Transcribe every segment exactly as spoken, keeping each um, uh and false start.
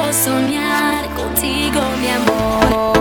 quiero soñar contigo, mi amor.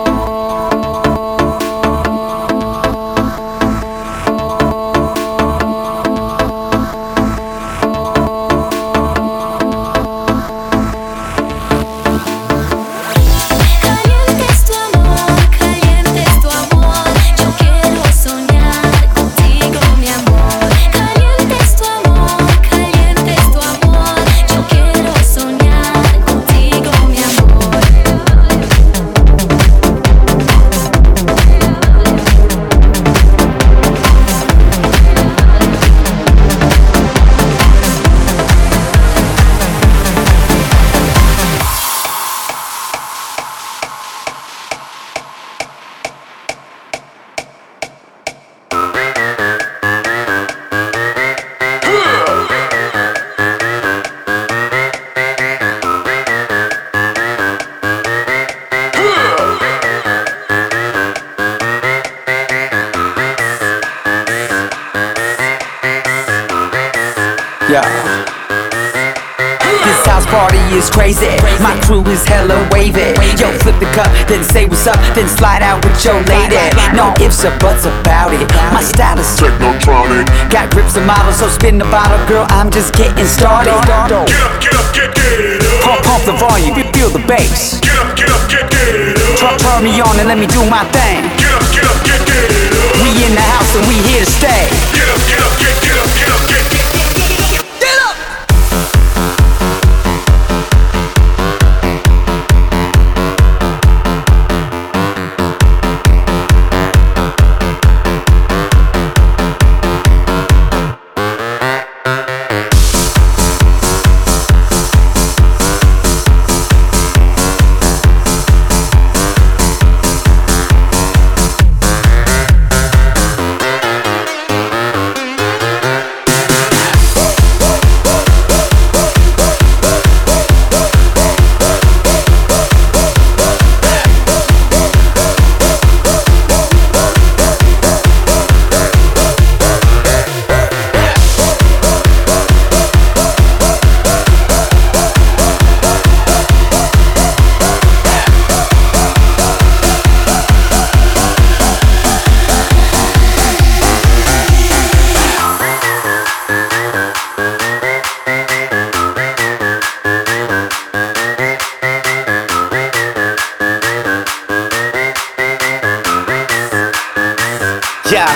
Yeah. This house party is crazy. My crew is hella wavy. Yo, flip the cup, then say what's up, then slide out with your lady. No ifs or buts about it. My style is technotronic. Got grips and models, so spin the bottle, girl. I'm just getting started. Get up, get up, get, get up. Pump, pump the volume, feel the bass. Get up, get up, get, get up. Turn, turn me on and let me do my thing. Get up, get up, get, get up. We in the house and we here to stay. Get up, get up, get, get up, get up, get, get, get, get, get, get, get up. Yeah.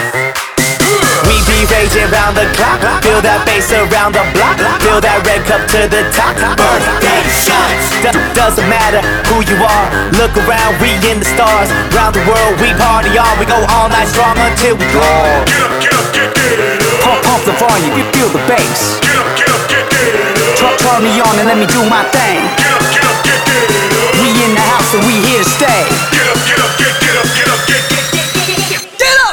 We be raging round the clock. Feel that bass around the block. Feel that red cup to the top. Birthday shots. Do doesn't matter who you are. Look around, we in the stars. Round the world, we party on. We go all night strong until we go. Get up, get up, get, get up. Pump, pump the volume, you feel the bass. Get up, get up, get, get up. Turn, turn me on and let me do my thing. Get up, get up, get, get up. We in the house and we here to stay. Get up, get up, get, get up, get up, get, get, get, get, get, get up.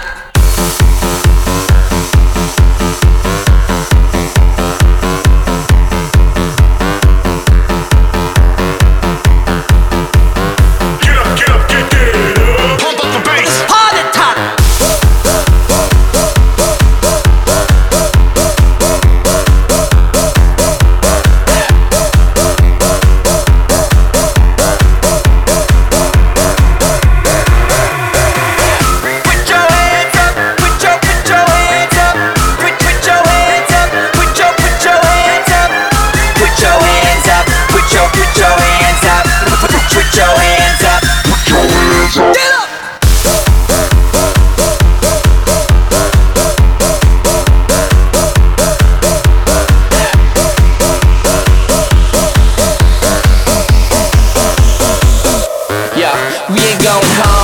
We ain't going home.